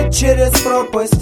через пропасть,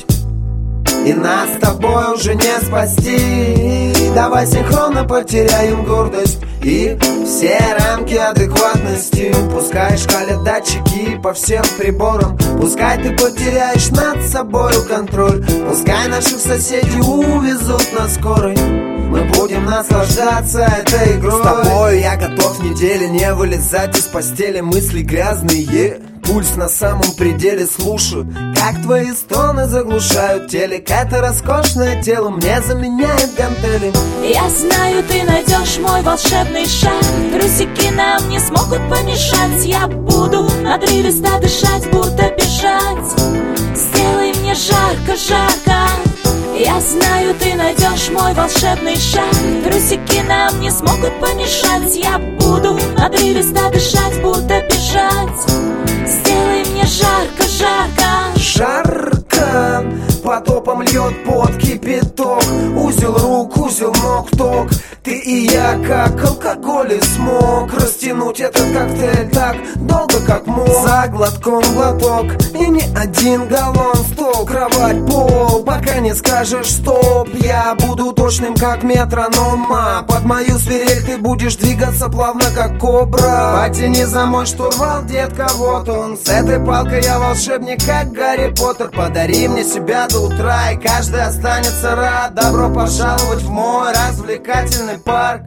и нас с тобой уже не спасти. Давай синхронно потеряем гордость и все рамки адекватности. Пускай шкалят датчики по всем приборам, пускай ты потеряешь над собою контроль, пускай наших соседей увезут на скорой, мы будем наслаждаться этой игрой. С тобой я готов недели не вылезать из постели. Мысли грязные, пульс на самом пределе. Слушаю, как твои стоны заглушают телек. Это роскошное тело мне заменяет гантели. Я знаю, ты найдешь мой волшебный шаг. Трусики нам не смогут помешать. Я буду отрывисто дышать, будто бежать. Сделай мне жарко, жарко. Я знаю, ты найдешь мой волшебный шаг. Трусики нам не смогут помешать. Я буду отрывисто дышать, будто бежать. Сделай мне жарко, жарко. Жарко, потопом льет под кипяток. Узел рук, узел ног, ток. Ты и я, как алкоголь и смог. Растянуть этот коктейль так долго, как мог. За глотком глоток и не один галлон. Стол, кровать, пол, пока не скажешь стоп. Я буду точным, как метроном, а под мою свирель ты будешь двигаться плавно, как кобра. Потяни за мой штурвал, детка, вот он. С этой палкой я волшебник, как Гарри Поттер. Подари мне себя до утра, и каждый останется рад. Добро пожаловать в мой развлекательный парк.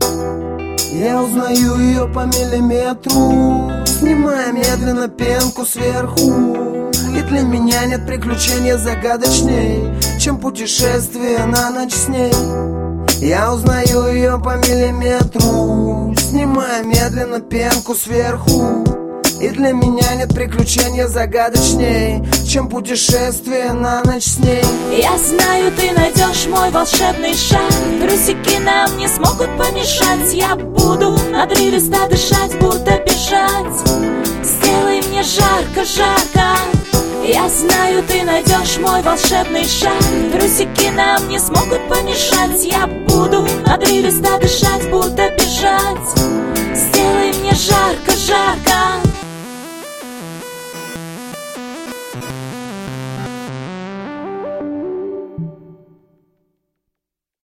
Я узнаю ее по миллиметру, снимая медленно пенку сверху. И для меня нет приключения загадочней, чем путешествие на ночь с ней. Я узнаю ее по миллиметру, снимая медленно пенку сверху. И для меня нет приключения загадочней, чем путешествие на ночь с ней. Я знаю, ты найдешь мой волшебный шаг. Трусики нам не смогут помешать. Я буду отрывисто дышать, будто бежать. Сделай мне жарко, жарко. Я знаю, ты найдешь мой волшебный шаг. Трусики нам не смогут помешать. Я буду отрывисто дышать, будто